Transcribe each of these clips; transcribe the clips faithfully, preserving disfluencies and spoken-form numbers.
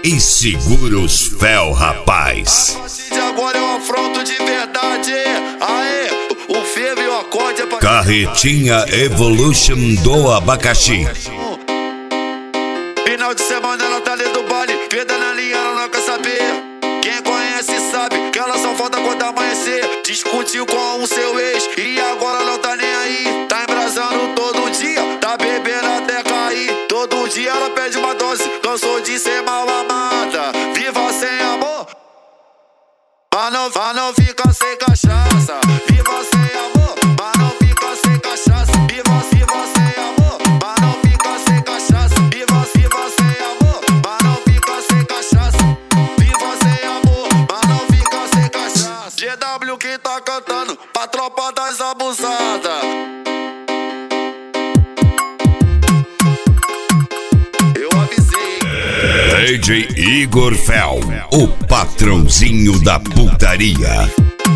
e segura os fel, rapaz. A partir de agora é um afronto de verdade. Aê, o fervo e o acorde é pra... Carretinha Evolution do abacaxi. Final de semana ela tá dentro do baile, pedra na linha, ela não quer saber. Quem conhece sabe que ela só falta quando amanhecer. Discutiu com o seu ex e agora não tá nem aí. Tá embrasando todo dia, tá bebendo até cair. Todo dia ela pede uma dose, cansou de ser mal amada. Viva sem amor, mas não, mas não fica sem cachaça. Viva sem amor, mas não fica sem cachaça. Viva, viva sem amor, mas não fica sem cachaça. Viva, viva sem amor, mas não fica sem cachaça. Viva sem amor, mas não fica sem cachaça. G W que tá cantando pra tropa das abusadas. Eu avisei. D J Igor Fel, o patrãozinho da putaria.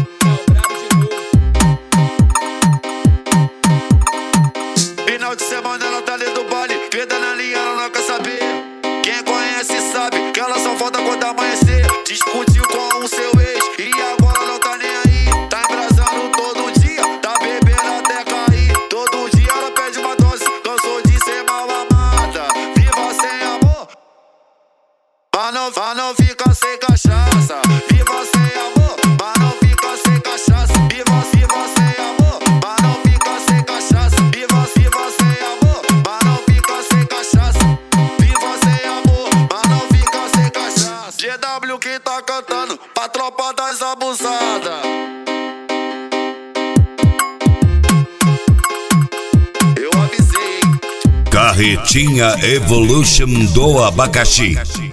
Final de semana ela tá dentro do baile, pedra na linha, ela não quer saber. Quem conhece sabe que ela só falta quando amanhecer. Discutiu com o seu ex e agora não tá nem aí. Tá embrasando todo dia, tá bebendo até cair. Todo dia ela pede uma dose, cansou de ser mal amada. Viva sem amor, mas não, mas não fica sem cachaça. Viva sem amor, mas não fica sem cachaça. Viva, viva sem amor, mas não fica sem cachaça. Viva, viva sem amor, mas não fica sem cachaça. Viva sem amor, mas não fica sem cachaça. G W que tá cantando pra tropa das abusadas. Eu avisei. Carretinha Evolution do abacaxi.